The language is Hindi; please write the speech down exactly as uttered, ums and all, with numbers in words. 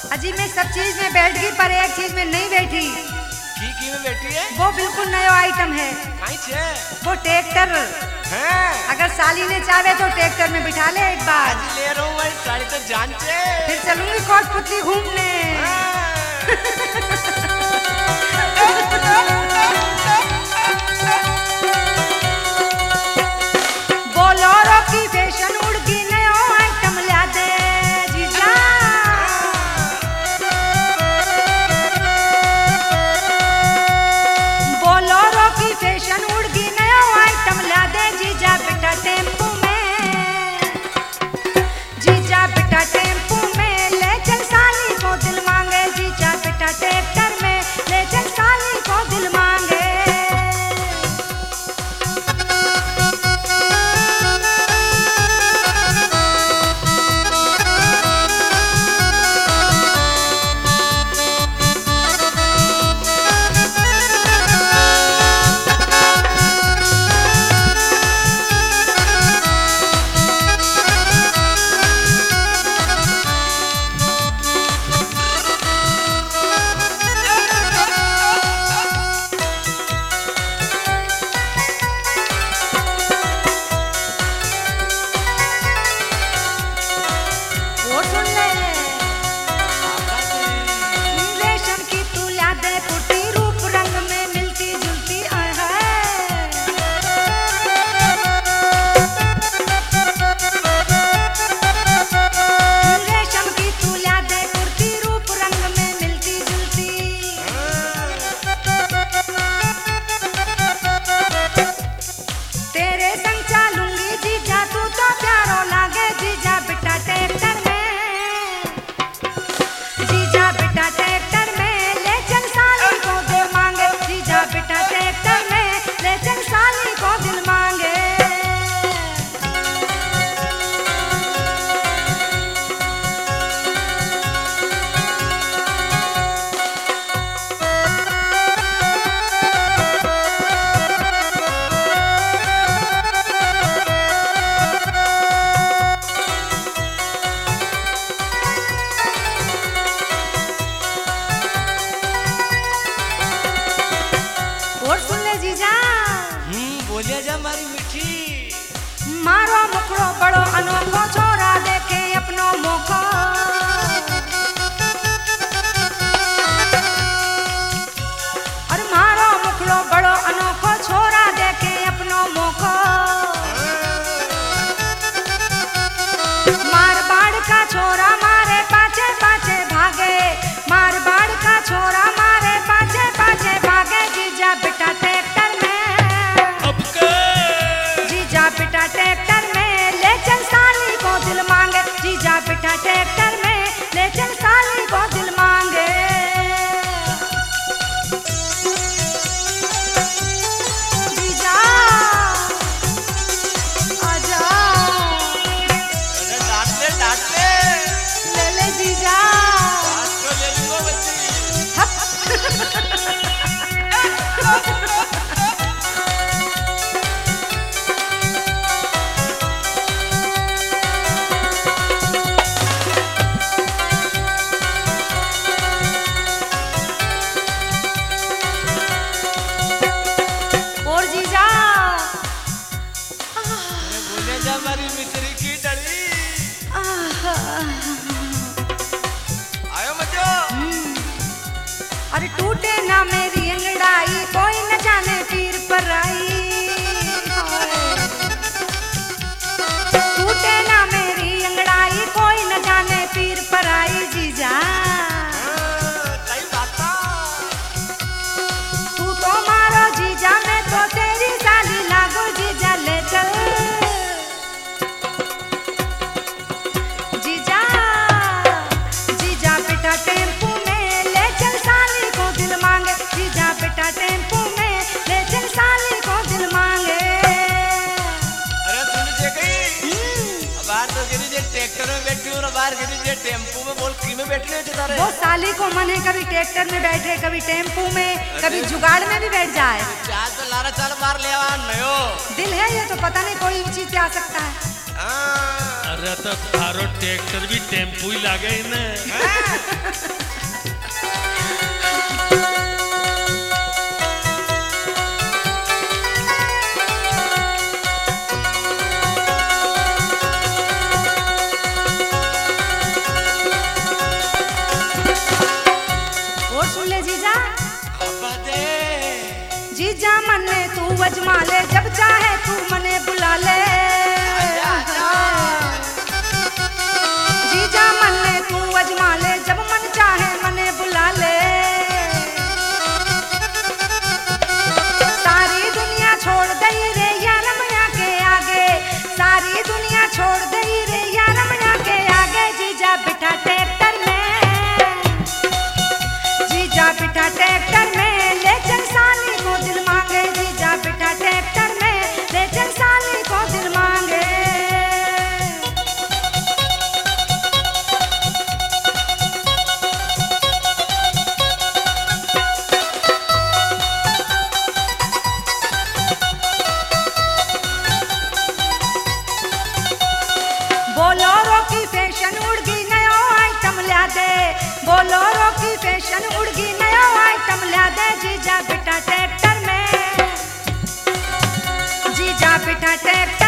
अजी मैं सब चीज में बैठ गई पर एक चीज में नहीं बैठी। की की में बैठी है? वो बिल्कुल नया आइटम है। काई छे? वो ट्रैक्टर हैं? अगर साली ने चाहे तो ट्रैक्टर में बिठा ले एक बार। आज ले रहा हूँ भाई साड़ी तो जान छे। फिर चलूंगी कोटपुतली घूमने। बोलोरो की फैशन उड़ गई नया आइटम ला दे जीजा। बोलोरो की फैशन उड़ गई नया आइटम ला दे जीजा बेटा टेम्पू में। जीजा बेटा टेम्पू में ले चल साली को दिल मांगे। जीजा बेटा ट्रैक्टर में ले चल साली को दिल मांगे। और सुन ले रेशम की तू ला दे कुर्ती रूप रंग में मिलती जुलती आय हाय। रेशम की तू ला दे कुर्ती रूप रंग में मिलती जुलती। तेरे संग चलूंगी जीजा तू तो प्यारो लागे। जीजा बेटा ट्रैक्टर में। जीजा बेटा ट्रैक्टर में ले चल साली को दिल मांगे। जीजा बेटा ट्रैक्टर में ले चल साली को दिल मांगे। और सुन ले जीजा हम्म बोलिया जा मारी मीठी। मारो मुखड़ो बड़ो अनोखो छोरा देखे अपनो मोखो। और मारो मुखड़ो बड़ो अनोखो छोरा देखे अपनो मोखो। मारवाड़ का छोरा मारे पाछे पाछे भागे। मारवाड़ का छोरा मारे पाछे पाछे भागे। जीजा बेटा ट्रैक्टर में। अब के जीजा बेटा ट्रैक्टर में ले चल साली को दिल मांगे। जीजा बेटा ट्रैक्टर में ले चल साली को दिल मांगे। जीजा आजा अरे डांट ले डांट ले। ले ले जीजा। आज तो ले लूंगा बच्ची। और जीजा अरे बोलिया जा मारी मिश्री की डली। आयो मजो। अरे टूटे ना मेरी अंगड़ाई कोई न जाने पीर पर आई। टूटे ना मेरी अंगड़ाई कोई न जाने पीर पर आई। जीजा सही बात। तू तो मारो जीजा मैं तो तेरी साली लागो। जीजा ले चल जीजा। जीजा बेटा टेम्पू में ले चल साली को दिल मांगे। जीजा बेटा टेम्पू में ले चल साली को दिल मांगे। अरे सुन जे गई। बाहर तो गिरी जे ट्रैक्टर में बैठी हूँ ना बाहर गिरी जे टेम्पू में बोल की में बैठने हो तारे। वो साली को मन है कभी ट्रैक्टर में बैठे कभी टेम्पू में कभी जुगाड़ में भी बैठ जाए। चाल तो लारा चाल मार ले आवा नयो। दिल है ये तो पता नहीं कोई चीज पे आ सकता है। हाँ। अरे तो थारो ट्रैक्टर भी टेम्पू ही लागे इन्हें। और सुन ले जीजा, अब्बा दे जीजा मने तू वजमा ले, जब चाहे तू मने बुला ले। जीजा मने तू वजमा ले, जब मन चाहे मने बुला ले। सारी दुनिया छोड़ दई रे यार मैया के आगे, सारी दुनिया छोड़ दई रे यार मैया के आगे। जीजा बिठा ट्रैक्टर में, जीजा बिठा ट्रैक्टर में, ले चल साली को दिल मांगे। जीजा बिठा ट्रैक्टर में, ले चल साली को दिल मांगे। बोलोरो की फैशन उड़गी नयो आइटम ला दे, बोलोरो की फैशन उड़गी नयो आइटम ला दे। जीजा बिठा ट्रैक्टर में, जीजा बिठा ट्रैक्टर